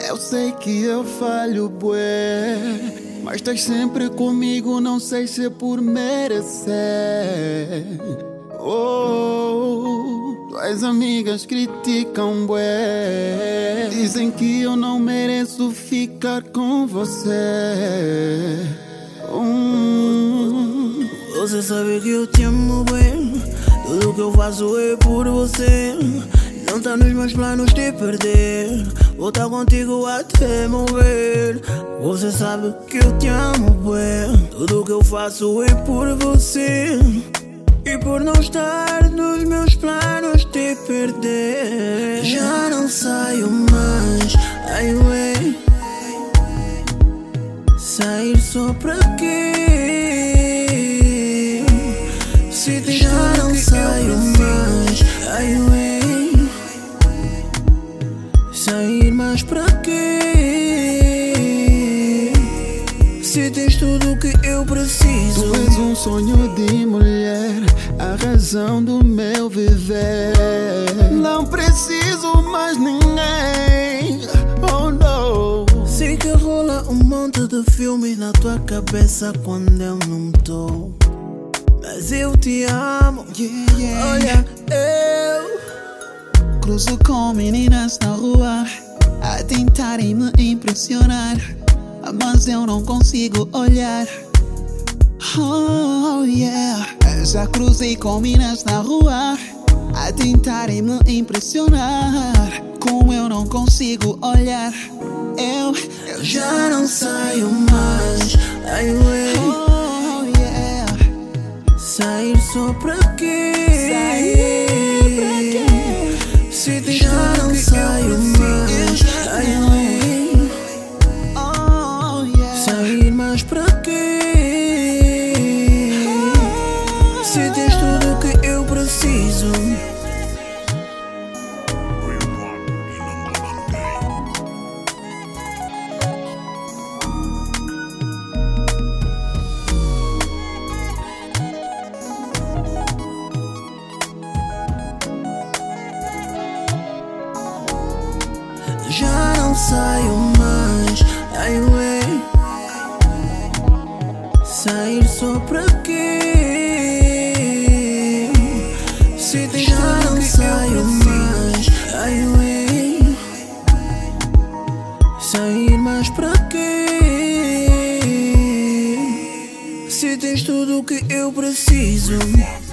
Eu sei que eu falho, bué, mas estás sempre comigo, não sei se é por merecer. Oh, tuas amigas criticam, bué, dizem que eu não mereço ficar com você. Você sabe que eu te amo, bem. Tudo que eu faço é por você. Não tá nos meus planos te perder. Vou estar contigo até morrer. Você sabe que eu te amo, bem. Tudo que eu faço é por você. E por não estar nos meus planos te perder. Já não saio mais. Ai, ué. Sair só pra quê? Se já não saio mais. Ai, ué. Sair mais pra quê? Se tens tudo que eu preciso. Tu és um sonho de mulher, a razão do meu viver. Não preciso mais ninguém, oh não. Sei que rola um monte de filmes na tua cabeça quando eu não tô, mas eu te amo, Olha, eu cruzo com meninas na rua a tentarem me impressionar, mas eu não consigo olhar. Oh yeah. Já cruzei com meninas na rua a tentarem me impressionar, como eu não consigo olhar. Eu já não saio mais. Ai, ué. Oh yeah. Sair só pra quê? Sair pra quê? Se já não saio mais. Ai, ué. Oh yeah. Sair mais pra quê? Se tens tudo que eu preciso. Já não saio mais. Ai, ué. Sair só pra quê? Se tem já não saio mais. Ai, ué. Sair mais pra quê? Se tens tudo que eu preciso.